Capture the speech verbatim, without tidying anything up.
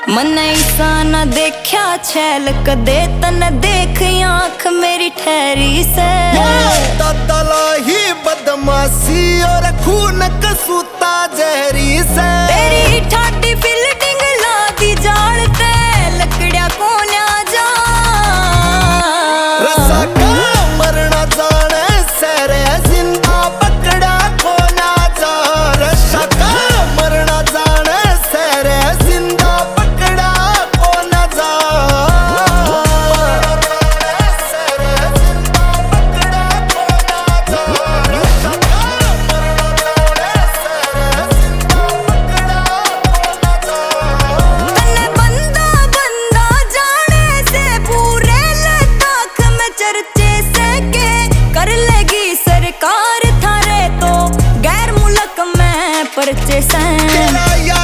मन ऐसा न देखा छैल कदे तन देख आंख मेरी ठहरी से दला ही बदमाशी और खून कसूता जहरी से तेरी ठाडी फील्डिंग ला दी जाल ते लकड़िया को न्या जा रसा का मरना जाने सरे जिंदा पकड़ा को ना जा रसा का मरना जाने सरे जिंदा पकड़ा को ना जा तन्ने बंदा बंदा जाने से पूरे लद्दाख में चर्चे से के कर लेगी सरकार थारे तो गैर मुल्क में परचे से।